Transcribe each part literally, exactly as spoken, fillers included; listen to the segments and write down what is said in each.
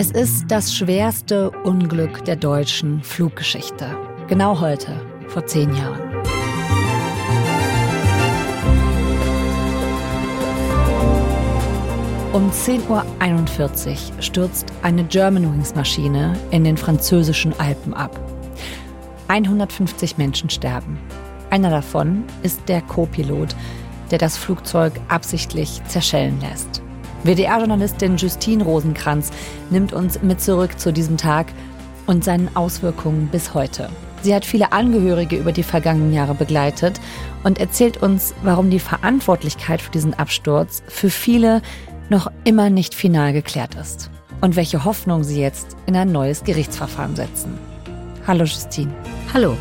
Es ist das schwerste Unglück der deutschen Fluggeschichte. Genau heute, vor zehn Jahren. Um zehn Uhr einundvierzig stürzt eine Germanwings-Maschine in den französischen Alpen ab. hundertfünfzig Menschen sterben. Einer davon ist der Co-Pilot, der das Flugzeug absichtlich zerschellen lässt. W D R-Journalistin Justine Rosenkranz nimmt uns mit zurück zu diesem Tag und seinen Auswirkungen bis heute. Sie hat viele Angehörige über die vergangenen Jahre begleitet und erzählt uns, warum die Verantwortlichkeit für diesen Absturz für viele noch immer nicht final geklärt ist und welche Hoffnung sie jetzt in ein neues Gerichtsverfahren setzen. Hallo Justine. Hallo.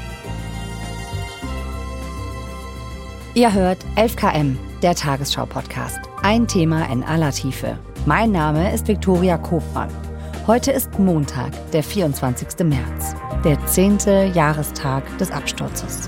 Ihr hört elf Kilometer, der Tagesschau-Podcast. Ein Thema in aller Tiefe. Mein Name ist Viktoria Kofmann. Heute ist Montag, der vierundzwanzigster März, der zehnte Jahrestag des Absturzes.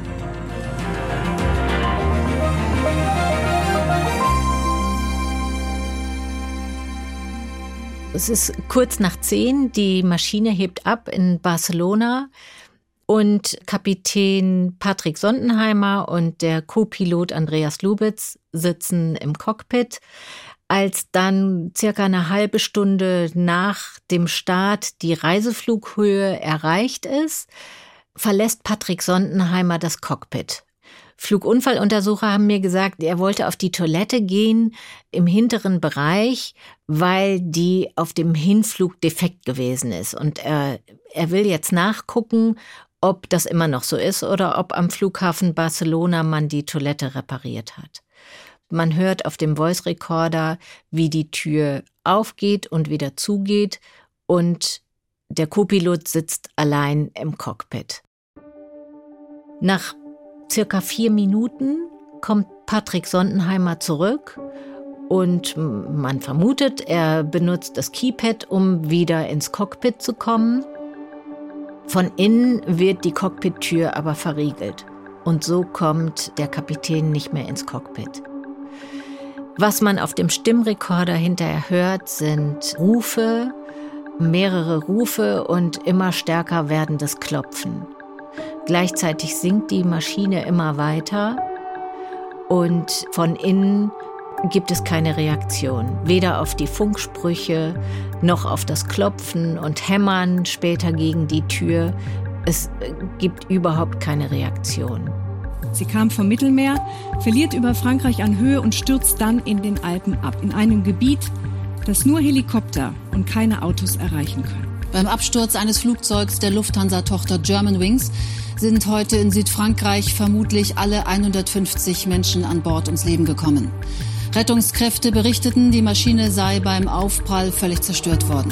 Es ist kurz nach zehn, die Maschine hebt ab in Barcelona und Kapitän Patrick Sondenheimer und der Co-Pilot Andreas Lubitz sitzen im Cockpit. Als dann circa eine halbe Stunde nach dem Start die Reiseflughöhe erreicht ist, verlässt Patrick Sondenheimer das Cockpit. Flugunfalluntersucher haben mir gesagt, er wollte auf die Toilette gehen im hinteren Bereich, weil die auf dem Hinflug defekt gewesen ist. Und er, er will jetzt nachgucken, ob das immer noch so ist oder ob am Flughafen Barcelona man die Toilette repariert hat. Man hört auf dem Voice Recorder, wie die Tür aufgeht und wieder zugeht und der Co-Pilot sitzt allein im Cockpit. Nach circa vier Minuten kommt Patrick Sondenheimer zurück und man vermutet, er benutzt das Keypad, um wieder ins Cockpit zu kommen. Von innen wird die Cockpit-Tür aber verriegelt und so kommt der Kapitän nicht mehr ins Cockpit. Was man auf dem Stimmrekorder hinterher hört, sind Rufe, mehrere Rufe und immer stärker werdendes Klopfen. Gleichzeitig sinkt die Maschine immer weiter und von innen gibt es keine Reaktion. Weder auf die Funksprüche noch auf das Klopfen und Hämmern später gegen die Tür. Es gibt überhaupt keine Reaktion. Sie kam vom Mittelmeer, verliert über Frankreich an Höhe und stürzt dann in den Alpen ab. In einem Gebiet, das nur Helikopter und keine Autos erreichen können. Beim Absturz eines Flugzeugs der Lufthansa-Tochter Germanwings sind heute in Südfrankreich vermutlich alle hundertfünfzig Menschen an Bord ums Leben gekommen. Rettungskräfte berichteten, die Maschine sei beim Aufprall völlig zerstört worden.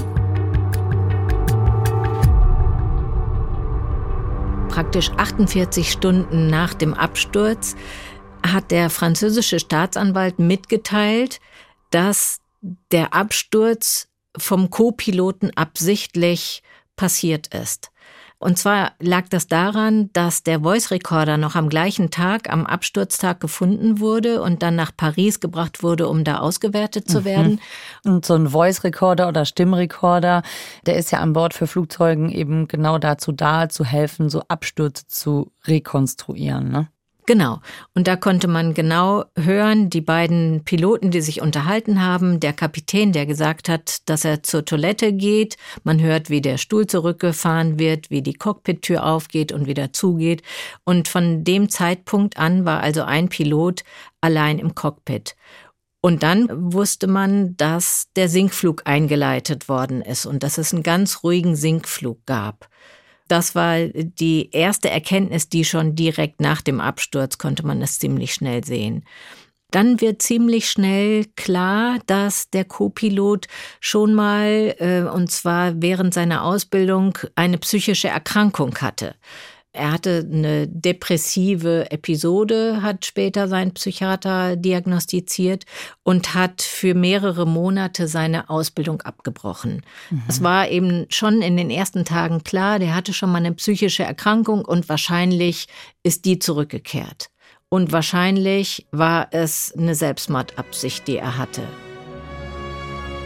Praktisch achtundvierzig Stunden nach dem Absturz hat der französische Staatsanwalt mitgeteilt, dass der Absturz vom Co-Piloten absichtlich passiert ist. Und zwar lag das daran, dass der Voice Recorder noch am gleichen Tag, am Absturztag gefunden wurde und dann nach Paris gebracht wurde, um da ausgewertet zu werden. Und so ein Voice Recorder oder Stimmrecorder, der ist ja an Bord für Flugzeugen eben genau dazu da, zu helfen, so Abstürze zu rekonstruieren, ne? Genau. Und da konnte man genau hören, die beiden Piloten, die sich unterhalten haben, der Kapitän, der gesagt hat, dass er zur Toilette geht. Man hört, wie der Stuhl zurückgefahren wird, wie die Cockpit-Tür aufgeht und wieder zugeht. Und von dem Zeitpunkt an war also ein Pilot allein im Cockpit. Und dann wusste man, dass der Sinkflug eingeleitet worden ist und dass es einen ganz ruhigen Sinkflug gab. Das war die erste Erkenntnis, die schon direkt nach dem Absturz konnte man das ziemlich schnell sehen. Dann wird ziemlich schnell klar, dass der Co-Pilot schon mal, äh, und zwar während seiner Ausbildung, eine psychische Erkrankung hatte. Er hatte eine depressive Episode, hat später sein Psychiater diagnostiziert und hat für mehrere Monate seine Ausbildung abgebrochen. Mhm. Es war eben schon in den ersten Tagen klar, der hatte schon mal eine psychische Erkrankung und wahrscheinlich ist die zurückgekehrt. Und wahrscheinlich war es eine Selbstmordabsicht, die er hatte.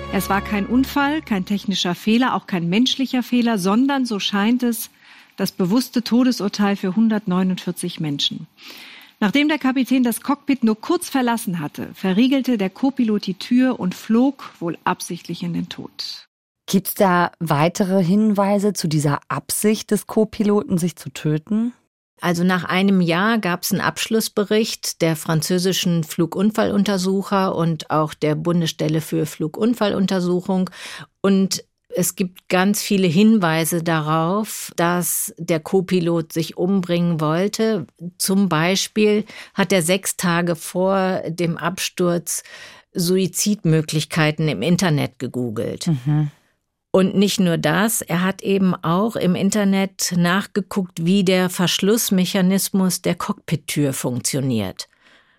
Es war kein Unfall, kein technischer Fehler, auch kein menschlicher Fehler, sondern, so scheint es, das bewusste Todesurteil für hundertneunundvierzig Menschen. Nachdem der Kapitän das Cockpit nur kurz verlassen hatte, verriegelte der Co-Pilot die Tür und flog wohl absichtlich in den Tod. Gibt es da weitere Hinweise zu dieser Absicht des Co-Piloten, sich zu töten? Also nach einem Jahr gab es einen Abschlussbericht der französischen Flugunfalluntersucher und auch der Bundesstelle für Flugunfalluntersuchung. Und es gibt ganz viele Hinweise darauf, dass der Co-Pilot sich umbringen wollte. Zum Beispiel hat er sechs Tage vor dem Absturz Suizidmöglichkeiten im Internet gegoogelt. Mhm. Und nicht nur das, er hat eben auch im Internet nachgeguckt, wie der Verschlussmechanismus der Cockpittür funktioniert.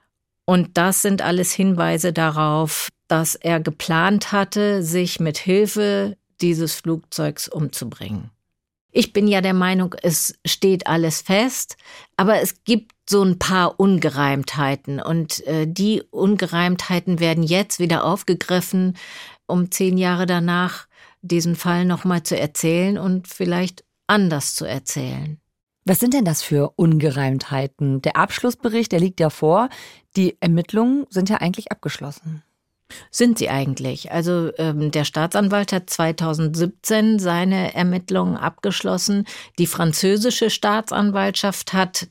Und das sind alles Hinweise darauf, dass er geplant hatte, sich mit Hilfe dieses Flugzeugs umzubringen. Ich bin ja der Meinung, es steht alles fest, aber es gibt so ein paar Ungereimtheiten. Und äh, die Ungereimtheiten werden jetzt wieder aufgegriffen, um zehn Jahre danach diesen Fall nochmal zu erzählen und vielleicht anders zu erzählen. Was sind denn das für Ungereimtheiten? Der Abschlussbericht, der liegt ja vor. Die Ermittlungen sind ja eigentlich abgeschlossen. Sind sie eigentlich. Also ähm, der Staatsanwalt hat zweitausendsiebzehn seine Ermittlungen abgeschlossen. Die französische Staatsanwaltschaft hat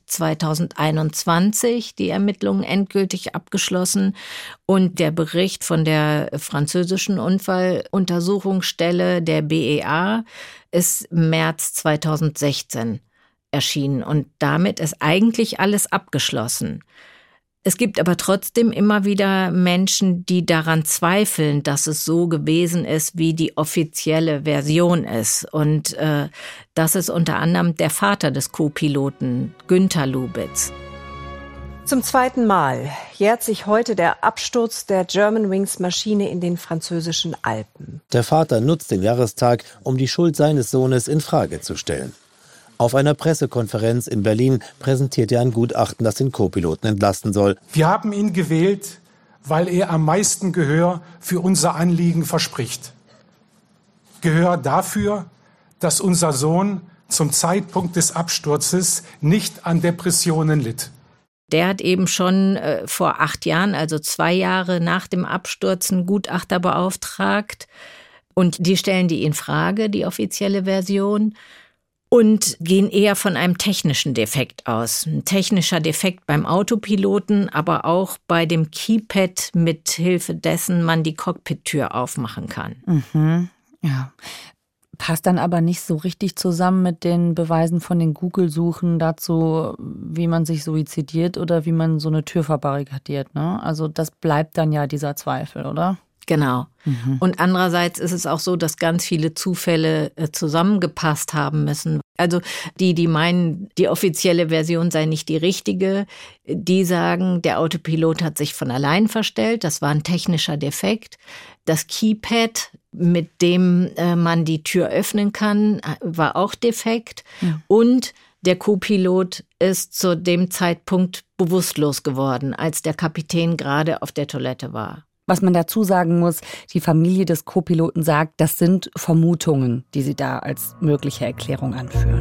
zweitausendeinundzwanzig die Ermittlungen endgültig abgeschlossen. Und der Bericht von der französischen Unfalluntersuchungsstelle, der B E A, ist im März zweitausendsechzehn erschienen. Und damit ist eigentlich alles abgeschlossen. Es gibt aber trotzdem immer wieder Menschen, die daran zweifeln, dass es so gewesen ist, wie die offizielle Version ist. Und äh, das ist unter anderem der Vater des Co-Piloten, Günter Lubitz. Zum zweiten Mal jährt sich heute der Absturz der Germanwings-Maschine in den französischen Alpen. Der Vater nutzt den Jahrestag, um die Schuld seines Sohnes in Frage zu stellen. Auf einer Pressekonferenz in Berlin präsentiert er ein Gutachten, das den Co-Piloten entlasten soll. Wir haben ihn gewählt, weil er am meisten Gehör für unser Anliegen verspricht. Gehör dafür, dass unser Sohn zum Zeitpunkt des Absturzes nicht an Depressionen litt. Der hat eben schon äh, vor acht Jahren, also zwei Jahre nach dem Absturz, einen Gutachter beauftragt. Und die stellen die in Frage, die offizielle Version. Und gehen eher von einem technischen Defekt aus. Ein technischer Defekt beim Autopiloten, aber auch bei dem Keypad, mit Hilfe dessen man die Cockpit-Tür aufmachen kann. Mhm. Ja. Passt dann aber nicht so richtig zusammen mit den Beweisen von den Google-Suchen dazu, wie man sich suizidiert oder wie man so eine Tür verbarrikadiert, ne? Also das bleibt dann ja dieser Zweifel, oder? Genau. Mhm. Und andererseits ist es auch so, dass ganz viele Zufälle zusammengepasst haben müssen. Also die, die meinen, die offizielle Version sei nicht die richtige, die sagen, der Autopilot hat sich von allein verstellt. Das war ein technischer Defekt. Das Keypad, mit dem äh, man die Tür öffnen kann, war auch defekt. Mhm. Und der Co-Pilot ist zu dem Zeitpunkt bewusstlos geworden, als der Kapitän gerade auf der Toilette war. Was man dazu sagen muss, die Familie des Co-Piloten sagt, das sind Vermutungen, die sie da als mögliche Erklärung anführen.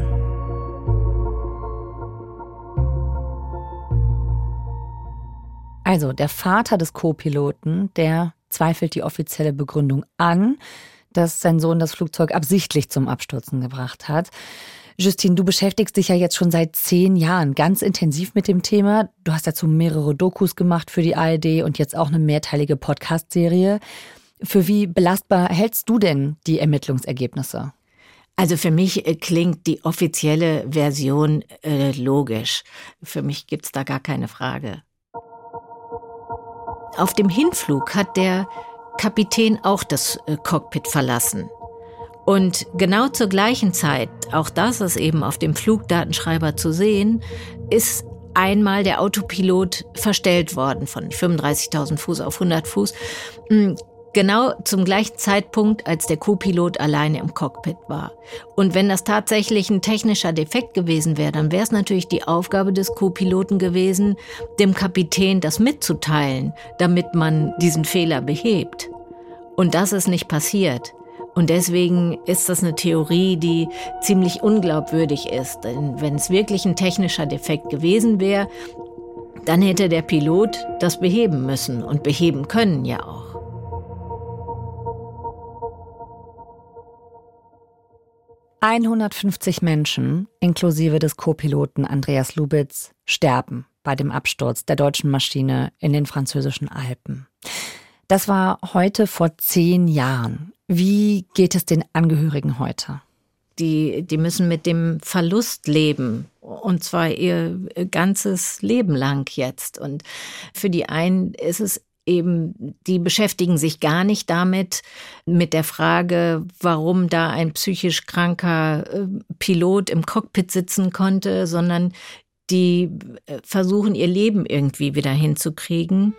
Also der Vater des Co-Piloten, der zweifelt die offizielle Begründung an, dass sein Sohn das Flugzeug absichtlich zum Abstürzen gebracht hat. Justine, du beschäftigst dich ja jetzt schon seit zehn Jahren ganz intensiv mit dem Thema. Du hast dazu mehrere Dokus gemacht für die A R D und jetzt auch eine mehrteilige Podcast-Serie. Für wie belastbar hältst du denn die Ermittlungsergebnisse? Also für mich klingt die offizielle Version äh, logisch. Für mich gibt's da gar keine Frage. Auf dem Hinflug hat der Kapitän auch das äh, Cockpit verlassen. Und genau zur gleichen Zeit, auch das ist eben auf dem Flugdatenschreiber zu sehen, ist einmal der Autopilot verstellt worden von fünfunddreißigtausend Fuß auf hundert Fuß. Genau zum gleichen Zeitpunkt, als der Co-Pilot alleine im Cockpit war. Und wenn das tatsächlich ein technischer Defekt gewesen wäre, dann wäre es natürlich die Aufgabe des Co-Piloten gewesen, dem Kapitän das mitzuteilen, damit man diesen Fehler behebt. Und das ist nicht passiert. Und deswegen ist das eine Theorie, die ziemlich unglaubwürdig ist. Denn wenn es wirklich ein technischer Defekt gewesen wäre, dann hätte der Pilot das beheben müssen und beheben können ja auch. hundertfünfzig Menschen, inklusive des Co-Piloten Andreas Lubitz, sterben bei dem Absturz der deutschen Maschine in den französischen Alpen. Das war heute vor zehn Jahren. Wie geht es den Angehörigen heute? Die, die müssen mit dem Verlust leben, und zwar ihr ganzes Leben lang jetzt. Und für die einen ist es eben, die beschäftigen sich gar nicht damit, mit der Frage, warum da ein psychisch kranker Pilot im Cockpit sitzen konnte, sondern die versuchen, ihr Leben irgendwie wieder hinzukriegen.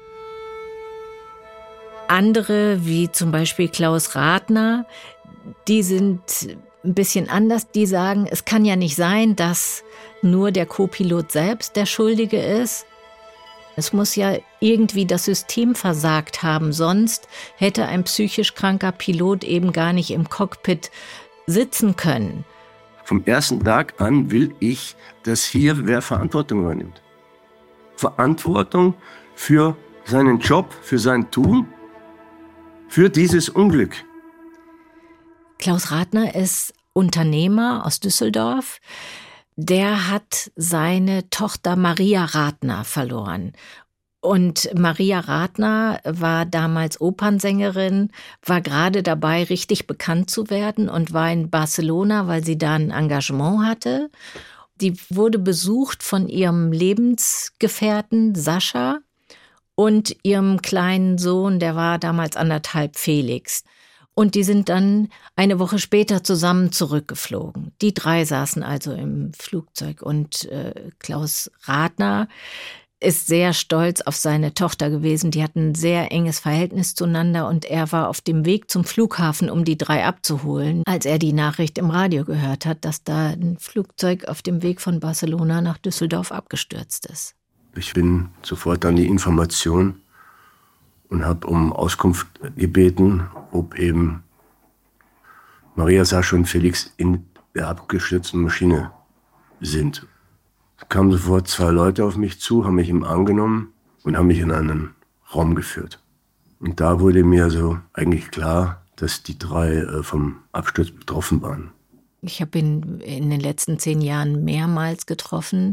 Andere, wie zum Beispiel Klaus Rathner, die sind ein bisschen anders. Die sagen, es kann ja nicht sein, dass nur der Co-Pilot selbst der Schuldige ist. Es muss ja irgendwie das System versagt haben, sonst hätte ein psychisch kranker Pilot eben gar nicht im Cockpit sitzen können. Vom ersten Tag an will ich, dass hier wer Verantwortung übernimmt. Verantwortung für seinen Job, für sein Tun, für dieses Unglück. Klaus Rathner ist Unternehmer aus Düsseldorf. Der hat seine Tochter Maria Rathner verloren. Und Maria Rathner war damals Opernsängerin, war gerade dabei, richtig bekannt zu werden und war in Barcelona, weil sie da ein Engagement hatte. Die wurde besucht von ihrem Lebensgefährten Sascha und ihrem kleinen Sohn, der war damals anderthalb, Felix. Und die sind dann eine Woche später zusammen zurückgeflogen. Die drei saßen also im Flugzeug und äh, Klaus Rathner ist sehr stolz auf seine Tochter gewesen. Die hatten ein sehr enges Verhältnis zueinander und er war auf dem Weg zum Flughafen, um die drei abzuholen, als er die Nachricht im Radio gehört hat, dass da ein Flugzeug auf dem Weg von Barcelona nach Düsseldorf abgestürzt ist. Ich bin sofort an die Information und habe um Auskunft gebeten, ob eben Maria, Sascha und Felix in der abgestürzten Maschine sind. Es kamen sofort zwei Leute auf mich zu, haben mich ihm angenommen und haben mich in einen Raum geführt. Und da wurde mir so eigentlich klar, dass die drei äh, vom Absturz betroffen waren. Ich habe ihn in den letzten zehn Jahren mehrmals getroffen.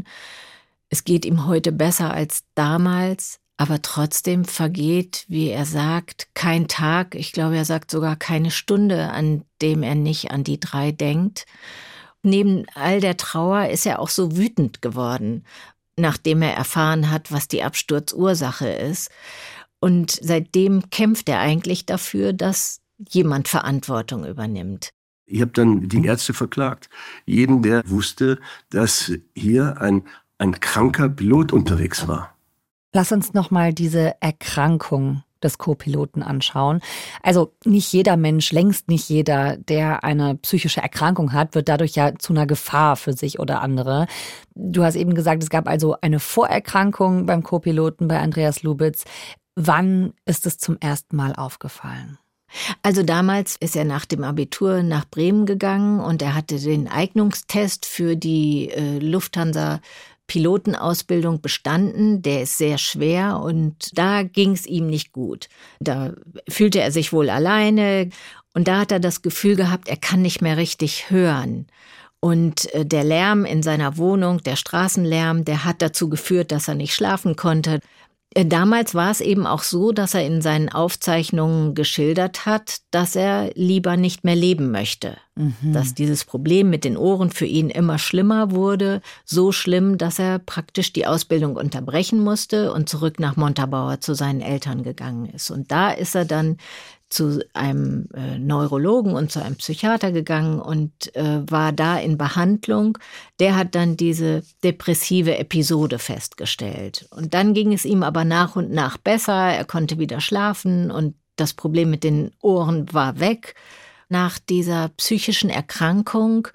Es geht ihm heute besser als damals, aber trotzdem vergeht, wie er sagt, kein Tag, ich glaube, er sagt sogar keine Stunde, an dem er nicht an die drei denkt. Neben all der Trauer ist er auch so wütend geworden, nachdem er erfahren hat, was die Absturzursache ist. Und seitdem kämpft er eigentlich dafür, dass jemand Verantwortung übernimmt. Ich habe dann die Ärzte verklagt. Jeden, der wusste, dass hier ein, ein kranker Pilot unterwegs war. Lass uns noch mal diese Erkrankung des Co-Piloten anschauen. Also nicht jeder Mensch, längst nicht jeder, der eine psychische Erkrankung hat, wird dadurch ja zu einer Gefahr für sich oder andere. Du hast eben gesagt, es gab also eine Vorerkrankung beim Co-Piloten, bei Andreas Lubitz. Wann ist es zum ersten Mal aufgefallen? Also damals ist er nach dem Abitur nach Bremen gegangen und er hatte den Eignungstest für die äh, Lufthansa Pilotenausbildung bestanden, der ist sehr schwer und da ging es ihm nicht gut. Da fühlte er sich wohl alleine und da hat er das Gefühl gehabt, er kann nicht mehr richtig hören. Und der Lärm in seiner Wohnung, der Straßenlärm, der hat dazu geführt, dass er nicht schlafen konnte. Damals war es eben auch so, dass er in seinen Aufzeichnungen geschildert hat, dass er lieber nicht mehr leben möchte. Mhm. Dass dieses Problem mit den Ohren für ihn immer schlimmer wurde. So schlimm, dass er praktisch die Ausbildung unterbrechen musste und zurück nach Montabaur zu seinen Eltern gegangen ist. Und da ist er dann zu einem äh, Neurologen und zu einem Psychiater gegangen und äh, war da in Behandlung. Der hat dann diese depressive Episode festgestellt. Und dann ging es ihm aber nach und nach besser. Er konnte wieder schlafen und das Problem mit den Ohren war weg. Nach dieser psychischen Erkrankung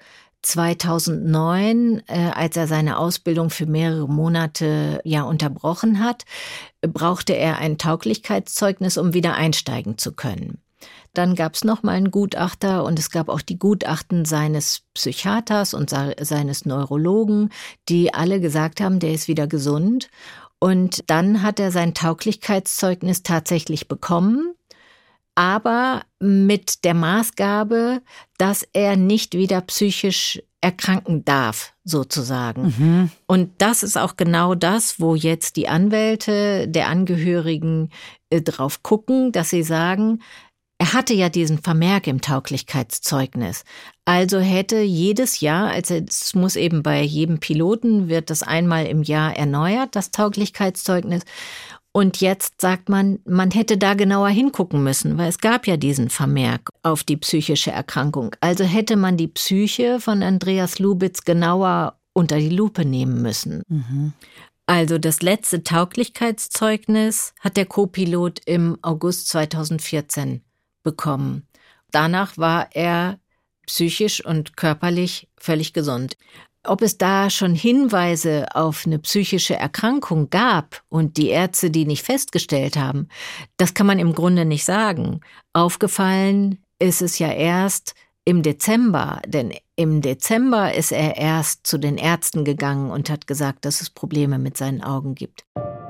zweitausendneun, äh, als er seine Ausbildung für mehrere Monate ja unterbrochen hat, brauchte er ein Tauglichkeitszeugnis, um wieder einsteigen zu können. Dann gab es nochmal einen Gutachter und es gab auch die Gutachten seines Psychiaters und seines Neurologen, die alle gesagt haben, der ist wieder gesund. Und dann hat er sein Tauglichkeitszeugnis tatsächlich bekommen, aber mit der Maßgabe, dass er nicht wieder psychisch erkranken darf, sozusagen. Mhm. Und das ist auch genau das, wo jetzt die Anwälte der Angehörigen äh, drauf gucken, dass sie sagen, er hatte ja diesen Vermerk im Tauglichkeitszeugnis. Also hätte jedes Jahr, also es muss eben bei jedem Piloten, wird das einmal im Jahr erneuert, das Tauglichkeitszeugnis. Und jetzt sagt man, man hätte da genauer hingucken müssen, weil es gab ja diesen Vermerk auf die psychische Erkrankung. Also hätte man die Psyche von Andreas Lubitz genauer unter die Lupe nehmen müssen. Mhm. Also das letzte Tauglichkeitszeugnis hat der Co-Pilot im August zweitausendvierzehn bekommen. Danach war er psychisch und körperlich völlig gesund. Ob es da schon Hinweise auf eine psychische Erkrankung gab und die Ärzte die nicht festgestellt haben, das kann man im Grunde nicht sagen. Aufgefallen ist es ja erst im Dezember, denn im Dezember ist er erst zu den Ärzten gegangen und hat gesagt, dass es Probleme mit seinen Augen gibt.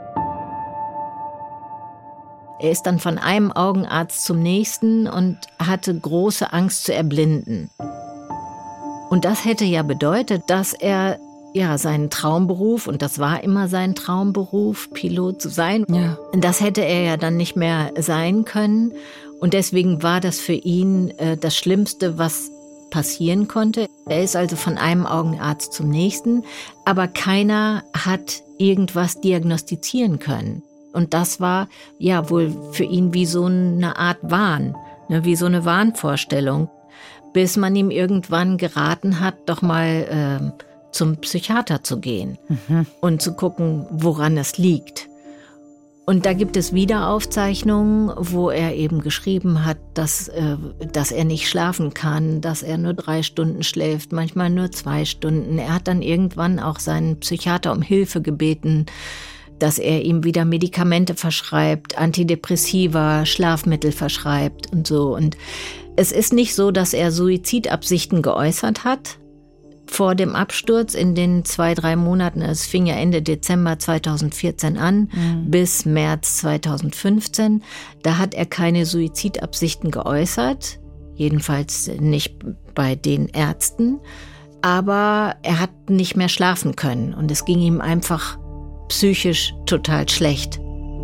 Er ist dann von einem Augenarzt zum nächsten und hatte große Angst zu erblinden. Und das hätte ja bedeutet, dass er ja seinen Traumberuf, und das war immer sein Traumberuf, Pilot zu sein, ja. Das hätte er ja dann nicht mehr sein können. Und deswegen war das für ihn äh, das Schlimmste, was passieren konnte. Er ist also von einem Augenarzt zum nächsten, aber keiner hat irgendwas diagnostizieren können. Und das war ja wohl für ihn wie so eine Art Wahn, ne, wie so eine Wahnvorstellung, bis man ihm irgendwann geraten hat, doch mal äh, zum Psychiater zu gehen mhm. und zu gucken, woran es liegt. Und da gibt es Wiederaufzeichnungen, wo er eben geschrieben hat, dass, äh, dass er nicht schlafen kann, dass er nur drei Stunden schläft, manchmal nur zwei Stunden. Er hat dann irgendwann auch seinen Psychiater um Hilfe gebeten, dass er ihm wieder Medikamente verschreibt, Antidepressiva, Schlafmittel verschreibt und so. Und es ist nicht so, dass er Suizidabsichten geäußert hat vor dem Absturz in den zwei, drei Monaten. Es fing ja Ende Dezember zweitausendvierzehn an mhm. bis März zweitausendfünfzehn. Da hat er keine Suizidabsichten geäußert, jedenfalls nicht bei den Ärzten. Aber er hat nicht mehr schlafen können und es ging ihm einfach psychisch total schlecht.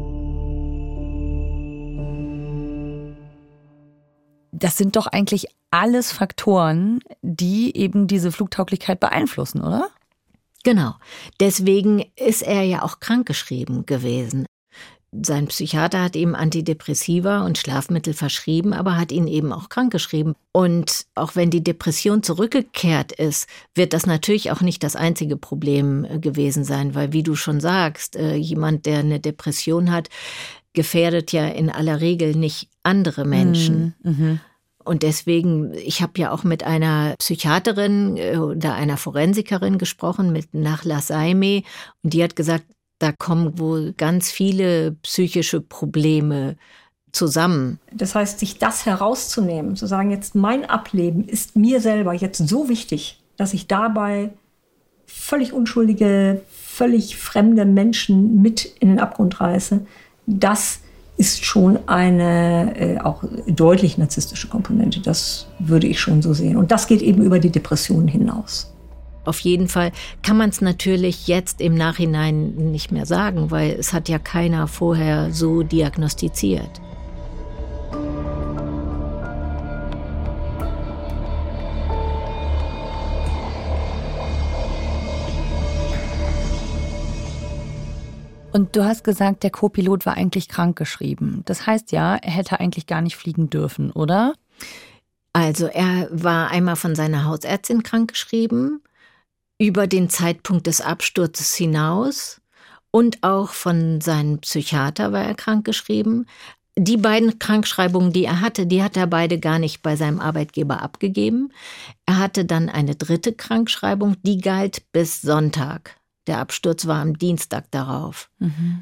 Das sind doch eigentlich alles Faktoren, die eben diese Flugtauglichkeit beeinflussen, oder? Genau. Deswegen ist er ja auch krankgeschrieben gewesen. Sein Psychiater hat ihm Antidepressiva und Schlafmittel verschrieben, aber hat ihn eben auch krankgeschrieben. Und auch wenn die Depression zurückgekehrt ist, wird das natürlich auch nicht das einzige Problem gewesen sein, weil, wie du schon sagst, jemand, der eine Depression hat, gefährdet ja in aller Regel nicht andere Menschen. Mhm. Und deswegen, ich habe ja auch mit einer Psychiaterin oder einer Forensikerin gesprochen, mit Nachla Saime, und die hat gesagt, da kommen wohl ganz viele psychische Probleme zusammen. Das heißt, sich das herauszunehmen, zu sagen, jetzt mein Ableben ist mir selber jetzt so wichtig, dass ich dabei völlig unschuldige, völlig fremde Menschen mit in den Abgrund reiße, das ist schon eine äh, auch deutlich narzisstische Komponente. Das würde ich schon so sehen. Und das geht eben über die Depression hinaus. Auf jeden Fall kann man es natürlich jetzt im Nachhinein nicht mehr sagen, weil es hat ja keiner vorher so diagnostiziert. Und du hast gesagt, der Co-Pilot war eigentlich krankgeschrieben. Das heißt ja, er hätte eigentlich gar nicht fliegen dürfen, oder? Also er war einmal von seiner Hausärztin krankgeschrieben, über den Zeitpunkt des Absturzes hinaus, und auch von seinem Psychiater war er krankgeschrieben. Die beiden Krankschreibungen, die er hatte, die hat er beide gar nicht bei seinem Arbeitgeber abgegeben. Er hatte dann eine dritte Krankschreibung, die galt bis Sonntag. Der Absturz war am Dienstag darauf. Mhm.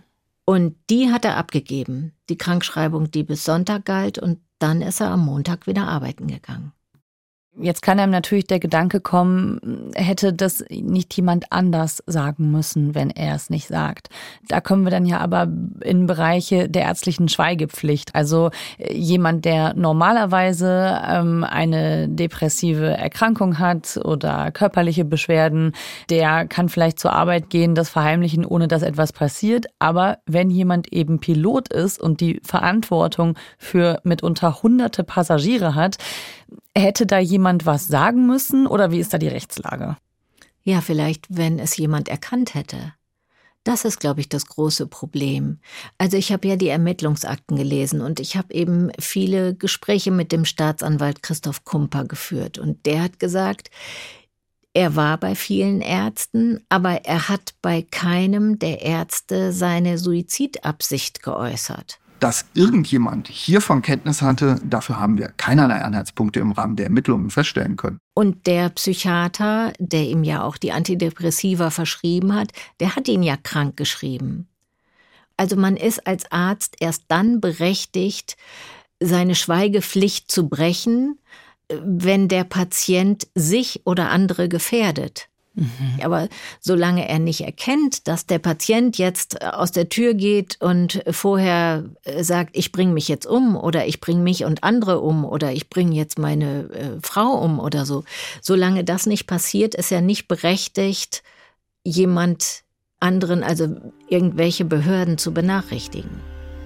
Und die hat er abgegeben, die Krankschreibung, die bis Sonntag galt, und dann ist er am Montag wieder arbeiten gegangen. Jetzt kann einem natürlich der Gedanke kommen, hätte das nicht jemand anders sagen müssen, wenn er es nicht sagt. Da kommen wir dann ja aber in Bereiche der ärztlichen Schweigepflicht. Also jemand, der normalerweise ähm, eine depressive Erkrankung hat oder körperliche Beschwerden, der kann vielleicht zur Arbeit gehen, das verheimlichen, ohne dass etwas passiert. Aber wenn jemand eben Pilot ist und die Verantwortung für mitunter hunderte Passagiere hat, hätte da jemand was sagen müssen oder wie ist da die Rechtslage? Ja, vielleicht, wenn es jemand erkannt hätte. Das ist, glaube ich, das große Problem. Also ich habe ja die Ermittlungsakten gelesen und ich habe eben viele Gespräche mit dem Staatsanwalt Christoph Kumper geführt. Und der hat gesagt, er war bei vielen Ärzten, aber er hat bei keinem der Ärzte seine Suizidabsicht geäußert. Dass irgendjemand hiervon Kenntnis hatte, dafür haben wir keinerlei Anhaltspunkte im Rahmen der Ermittlungen feststellen können. Und der Psychiater, der ihm ja auch die Antidepressiva verschrieben hat, der hat ihn ja krank geschrieben. Also man ist als Arzt erst dann berechtigt, seine Schweigepflicht zu brechen, wenn der Patient sich oder andere gefährdet. Mhm. Aber solange er nicht erkennt, dass der Patient jetzt aus der Tür geht und vorher sagt, ich bringe mich jetzt um oder ich bringe mich und andere um oder ich bringe jetzt meine äh, Frau um oder so, solange das nicht passiert, ist er nicht berechtigt, jemand anderen, also irgendwelche Behörden zu benachrichtigen.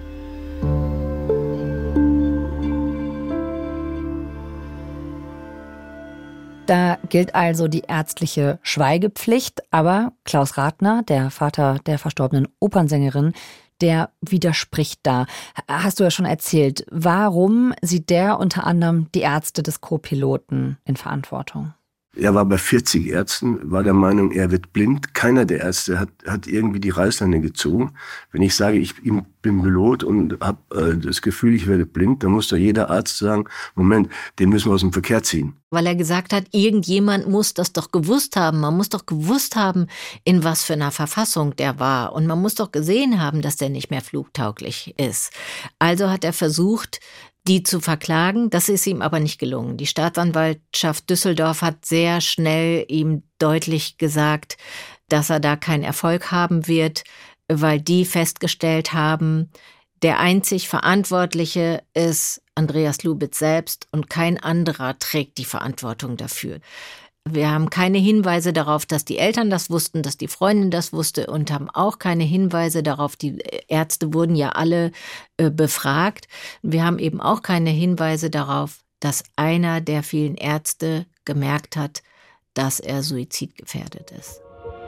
Da gilt also die ärztliche Schweigepflicht, aber Klaus Ratner, der Vater der verstorbenen Opernsängerin, der widerspricht da. Hast du ja schon erzählt. Warum sieht der unter anderem die Ärzte des Co-Piloten in Verantwortung? Er war bei vierzig Ärzten, war der Meinung, er wird blind. Keiner der Ärzte hat, hat irgendwie die Reißleine gezogen. Wenn ich sage, ich bin Pilot und habe äh, das Gefühl, ich werde blind, dann muss doch jeder Arzt sagen, Moment, den müssen wir aus dem Verkehr ziehen. Weil er gesagt hat, irgendjemand muss das doch gewusst haben. Man muss doch gewusst haben, in was für einer Verfassung der war. Und man muss doch gesehen haben, dass der nicht mehr flugtauglich ist. Also hat er versucht, die zu verklagen. Das ist ihm aber nicht gelungen. Die Staatsanwaltschaft Düsseldorf hat sehr schnell ihm deutlich gesagt, dass er da keinen Erfolg haben wird, weil die festgestellt haben, der einzig Verantwortliche ist Andreas Lubitz selbst und kein anderer trägt die Verantwortung dafür. Wir haben keine Hinweise darauf, dass die Eltern das wussten, dass die Freundin das wusste und haben auch keine Hinweise darauf, die Ärzte wurden ja alle äh, befragt. Wir haben eben auch keine Hinweise darauf, dass einer der vielen Ärzte gemerkt hat, dass er suizidgefährdet ist.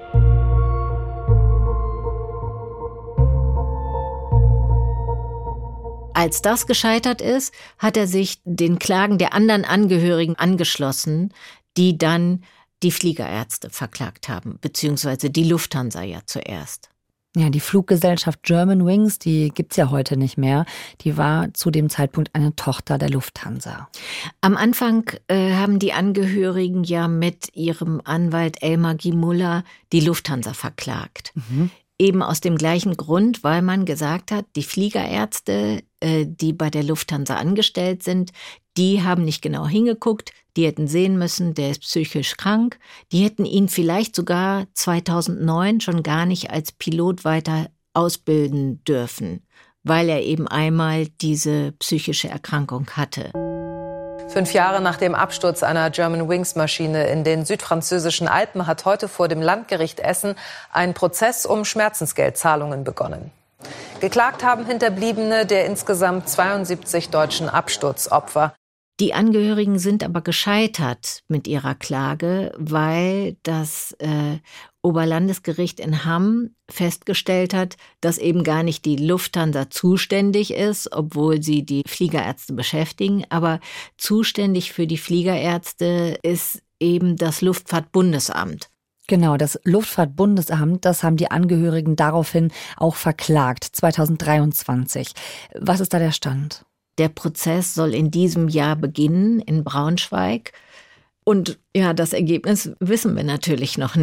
Als das gescheitert ist, hat er sich den Klagen der anderen Angehörigen angeschlossen, die dann die Fliegerärzte verklagt haben, beziehungsweise die Lufthansa ja zuerst. Ja, die Fluggesellschaft Germanwings, die gibt's ja heute nicht mehr. Die war zu dem Zeitpunkt eine Tochter der Lufthansa. Am Anfang äh, haben die Angehörigen ja mit ihrem Anwalt Elmar Giemuller die Lufthansa verklagt. Mhm. Eben aus dem gleichen Grund, weil man gesagt hat, die Fliegerärzte, äh, die bei der Lufthansa angestellt sind, die haben nicht genau hingeguckt, die hätten sehen müssen, der ist psychisch krank. Die hätten ihn vielleicht sogar zweitausendneun schon gar nicht als Pilot weiter ausbilden dürfen, weil er eben einmal diese psychische Erkrankung hatte. Fünf Jahre nach dem Absturz einer Germanwings-Maschine in den südfranzösischen Alpen hat heute vor dem Landgericht Essen ein Prozess um Schmerzensgeldzahlungen begonnen. Geklagt haben Hinterbliebene der insgesamt zweiundsiebzig deutschen Absturzopfer. Die Angehörigen sind aber gescheitert mit ihrer Klage, weil das äh, Oberlandesgericht in Hamm festgestellt hat, dass eben gar nicht die Lufthansa zuständig ist, obwohl sie die Fliegerärzte beschäftigen, aber zuständig für die Fliegerärzte ist eben das Luftfahrtbundesamt. Genau, das Luftfahrtbundesamt, das haben die Angehörigen daraufhin auch verklagt, zweitausenddreiundzwanzig. Was ist da der Stand? Der Prozess soll in diesem Jahr beginnen in Braunschweig. Und ja, das Ergebnis wissen wir natürlich noch nicht.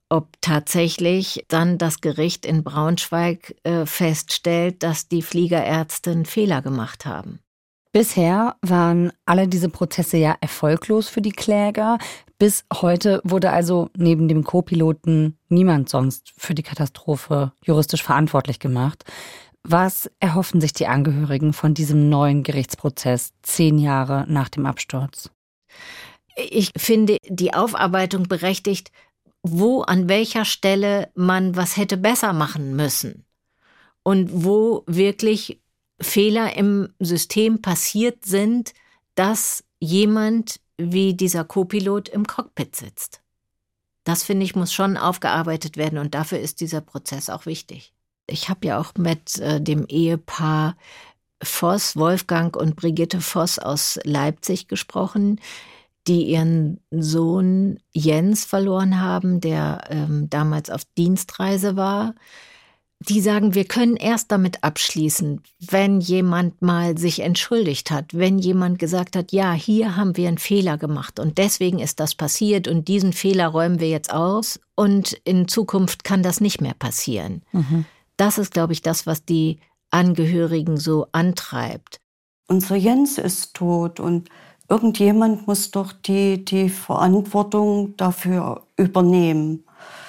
ob tatsächlich dann das Gericht in Braunschweig äh, feststellt, dass die Fliegerärzte einen Fehler gemacht haben. Bisher waren alle diese Prozesse ja erfolglos für die Kläger. Bis heute wurde also neben dem Co-Piloten niemand sonst für die Katastrophe juristisch verantwortlich gemacht. Was erhoffen sich die Angehörigen von diesem neuen Gerichtsprozess zehn Jahre nach dem Absturz? Ich finde die Aufarbeitung berechtigt, wo an welcher Stelle man was hätte besser machen müssen und wo wirklich Fehler im System passiert sind, dass jemand wie dieser Co-Pilot im Cockpit sitzt. Das, finde ich, muss schon aufgearbeitet werden und dafür ist dieser Prozess auch wichtig. Ich habe ja auch mit äh, dem Ehepaar Voss, Wolfgang und Brigitte Voss aus Leipzig gesprochen, die ihren Sohn Jens verloren haben, der ähm, damals auf Dienstreise war. Die sagen, wir können erst damit abschließen, wenn jemand mal sich entschuldigt hat, wenn jemand gesagt hat, ja, hier haben wir einen Fehler gemacht und deswegen ist das passiert und diesen Fehler räumen wir jetzt aus und in Zukunft kann das nicht mehr passieren. Mhm. Das ist, glaube ich, das, was die Angehörigen so antreibt. Unser Jens ist tot und irgendjemand muss doch die, die Verantwortung dafür übernehmen.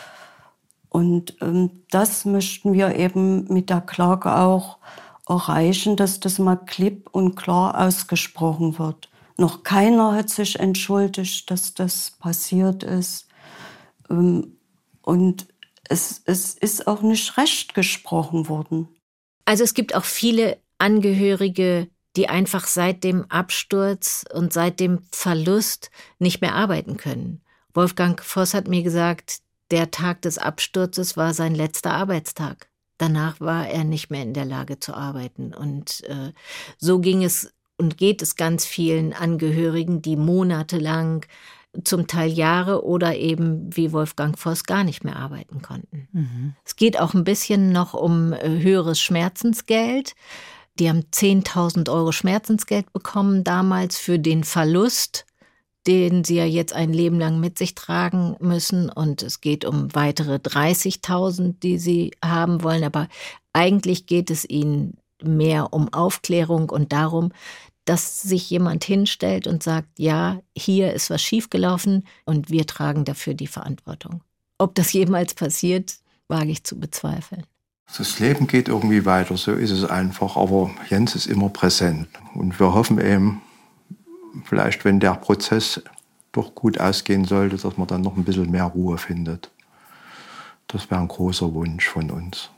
Und ähm, das möchten wir eben mit der Klage auch erreichen, dass das mal klipp und klar ausgesprochen wird. Noch keiner hat sich entschuldigt, dass das passiert ist. Ähm, und es, es ist auch nicht recht gesprochen worden. Also es gibt auch viele Angehörige, die einfach seit dem Absturz und seit dem Verlust nicht mehr arbeiten können. Wolfgang Voss hat mir gesagt, der Tag des Absturzes war sein letzter Arbeitstag. Danach war er nicht mehr in der Lage zu arbeiten. Und äh, so ging es und geht es ganz vielen Angehörigen, die monatelang, zum Teil Jahre oder eben wie Wolfgang Voss gar nicht mehr arbeiten konnten. Mhm. Es geht auch ein bisschen noch um äh, höheres Schmerzensgeld. Die haben zehntausend Euro Schmerzensgeld bekommen damals für den Verlust, den sie ja jetzt ein Leben lang mit sich tragen müssen. Und es geht um weitere dreißigtausend, die sie haben wollen. Aber eigentlich geht es ihnen mehr um Aufklärung und darum, dass sich jemand hinstellt und sagt, ja, hier ist was schiefgelaufen und wir tragen dafür die Verantwortung. Ob das jemals passiert, wage ich zu bezweifeln. Das Leben geht irgendwie weiter, so ist es einfach. Aber Jens ist immer präsent. Und wir hoffen eben, vielleicht, wenn der Prozess doch gut ausgehen sollte, dass man dann noch ein bisschen mehr Ruhe findet. Das wäre ein großer Wunsch von uns.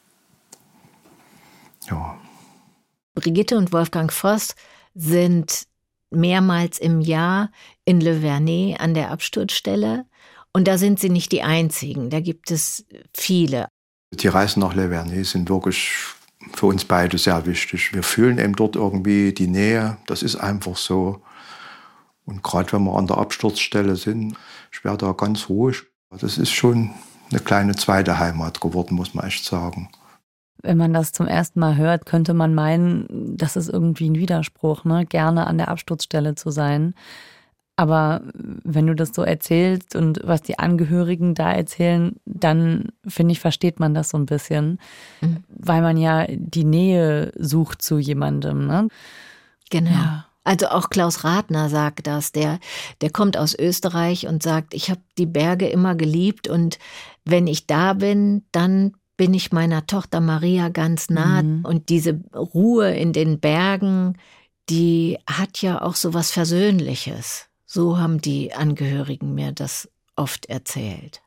Ja. Brigitte und Wolfgang Voss sind mehrmals im Jahr in Le Vernet an der Absturzstelle. Und da sind sie nicht die Einzigen, da gibt es viele. Die Reisen nach Le Vernet sind wirklich für uns beide sehr wichtig. Wir fühlen eben dort irgendwie die Nähe, das ist einfach so. Und gerade wenn wir an der Absturzstelle sind, ich werde da ganz ruhig. Das ist schon eine kleine zweite Heimat geworden, muss man echt sagen. Wenn man das zum ersten Mal hört, könnte man meinen, das ist irgendwie ein Widerspruch, ne? Gerne an der Absturzstelle zu sein. Aber wenn du das so erzählst und was die Angehörigen da erzählen, dann, finde ich, versteht man das so ein bisschen. Mhm. Weil man ja die Nähe sucht zu jemandem, ne? Genau. Ja. Also auch Klaus Rathner sagt das, der, der kommt aus Österreich und sagt, ich habe die Berge immer geliebt und wenn ich da bin, dann bin ich meiner Tochter Maria ganz nah. Mhm. Und diese Ruhe in den Bergen, die hat ja auch so was Versöhnliches. So haben die Angehörigen mir das oft erzählt.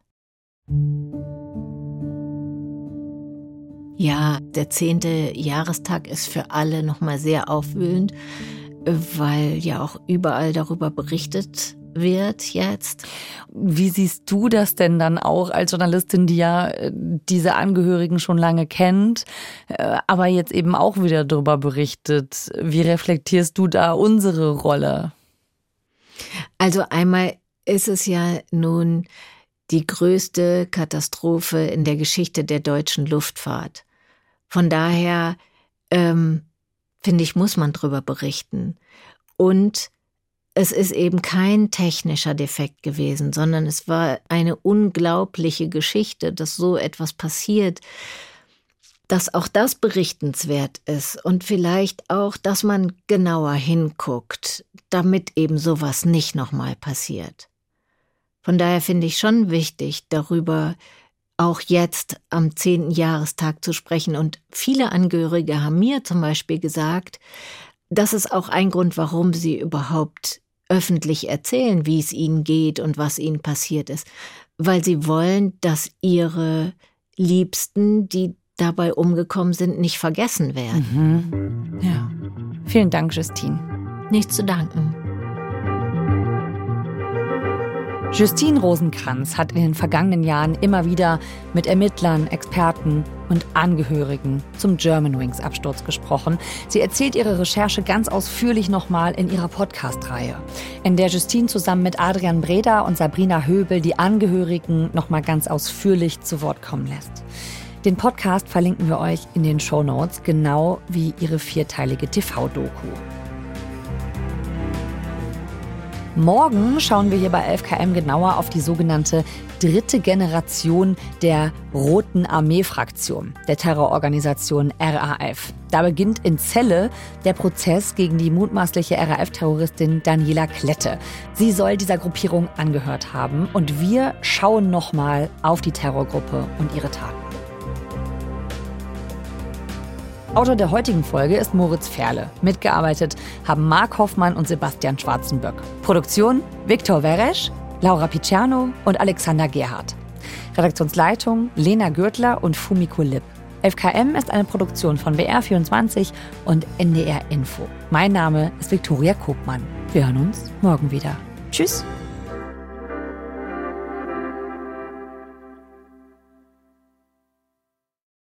Ja, der zehnte Jahrestag ist für alle nochmal sehr aufwühlend, weil ja auch überall darüber berichtet wird jetzt. Wie siehst du das denn dann auch als Journalistin, die ja diese Angehörigen schon lange kennt, aber jetzt eben auch wieder darüber berichtet? Wie reflektierst du da unsere Rolle? Also einmal ist es ja nun die größte Katastrophe in der Geschichte der deutschen Luftfahrt. Von daher, ähm, finde ich, muss man drüber berichten. Und es ist eben kein technischer Defekt gewesen, sondern es war eine unglaubliche Geschichte, dass so etwas passiert, dass auch das berichtenswert ist und vielleicht auch, dass man genauer hinguckt, damit eben sowas nicht nochmal passiert. Von daher finde ich schon wichtig, darüber auch jetzt am zehnten Jahrestag zu sprechen. Und viele Angehörige haben mir zum Beispiel gesagt, das ist auch ein Grund, warum sie überhaupt öffentlich erzählen, wie es ihnen geht und was ihnen passiert ist. Weil sie wollen, dass ihre Liebsten, die dabei umgekommen sind, nicht vergessen werden. Mhm. Ja. Vielen Dank, Justine. Nichts zu danken. Justine Rosenkranz hat in den vergangenen Jahren immer wieder mit Ermittlern, Experten und Angehörigen zum Germanwings-Absturz gesprochen. Sie erzählt ihre Recherche ganz ausführlich nochmal in ihrer Podcast-Reihe, in der Justine zusammen mit Adrian Breda und Sabrina Höbel die Angehörigen nochmal ganz ausführlich zu Wort kommen lässt. Den Podcast verlinken wir euch in den Shownotes, genau wie ihre vierteilige T V-Doku. Morgen schauen wir hier bei elf K M genauer auf die sogenannte dritte Generation der Roten Armee-Fraktion, der Terrororganisation R A F. Da beginnt in Celle der Prozess gegen die mutmaßliche R A F-Terroristin Daniela Klette. Sie soll dieser Gruppierung angehört haben und wir schauen nochmal auf die Terrorgruppe und ihre Taten. Autor der heutigen Folge ist Moritz Ferle. Mitgearbeitet haben Marc Hoffmann und Sebastian Schwarzenböck. Produktion Viktor Weresch, Laura Picciano und Alexander Gerhardt. Redaktionsleitung Lena Gürtler und Fumiko Lipp. elf K M ist eine Produktion von B R vierundzwanzig und N D R Info. Mein Name ist Viktoria Kopmann. Wir hören uns morgen wieder. Tschüss.